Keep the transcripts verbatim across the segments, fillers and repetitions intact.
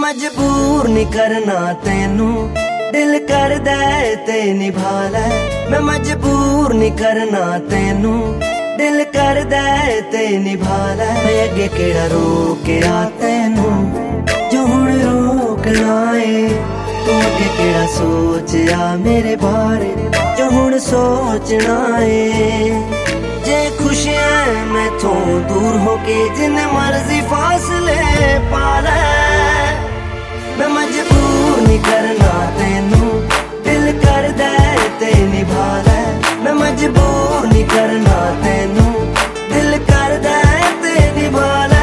मजबूर नहीं करना तेनू, दिल करदा ते निभा लै। मैं मजबूर नहीं करना तेनू, दिल करदा ते निभा लै। मैं अगे केड़ा रोकया तेनू जो हुण रोकना है। तू अगे केड़ा सोचया मेरे बारे जो हुण सोचना है। जे खुश है मैथों दूर होके जिन्ने मर्जी फासले पा लै। मैं मजबूर नहीं करना तेनू, दिल करदा ते निभा लै। मैं मजबूर नहीं करना तेनू, दिल करदा ते निभा लै।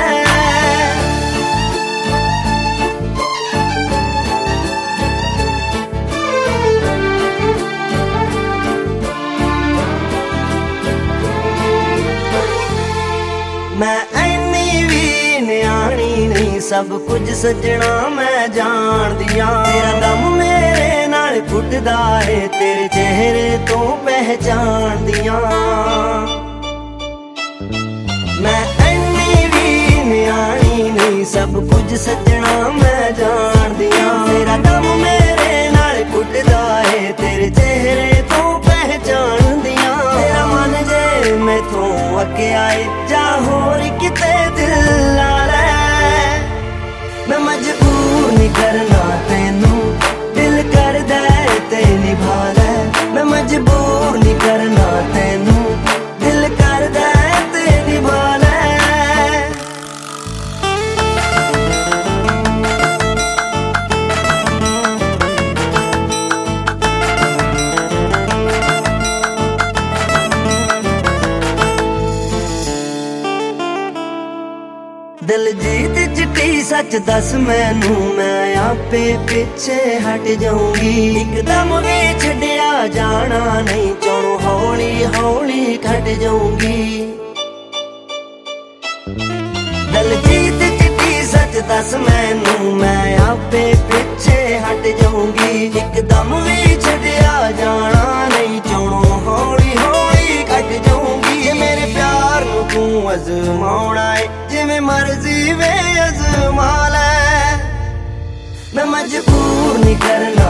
मैं ऐनी भी न्याणी नहीं, सब कुछ सजना मैं जान दिया। तेरा दम मेरे नाल घुटदा है, तेरे चेहरे तो पहचान दिया। मैं ऐनी भी न्याणी नहीं, सब कुछ सजना मैं जान दिया। तेरा दम मेरे नाल घुटदा है, तेरे चेहरे तो पहचान दिया। तेरा मन जे मैथों अगे आए जा होर किते दिल ला लै। मैं मजबूर नहीं करना तेनू, दिल करदा ते निभा लै। मैं मजबूर नहीं करना तेनू, दिल करदा ते निभा लै। दिलजीत चिट्टी सच दस मैनू, मैं आपे पिछे हट जाऊंगी। एकदम भी छड्या जाना नहीं, चोरों हौली हौली घट जाऊंगी। दिलजीत चिट्टी सच दस मैनू, मैं आपे पिछे हट जाऊंगी। एकदम भी छड्या जाना नहीं, चोरों हौली हौली घट जाऊंगी। ये मेरे प्यार नू तू अजमाउणा है, जिवें मर्जी वे अजमा लै। मैं मजबूर नहीं करना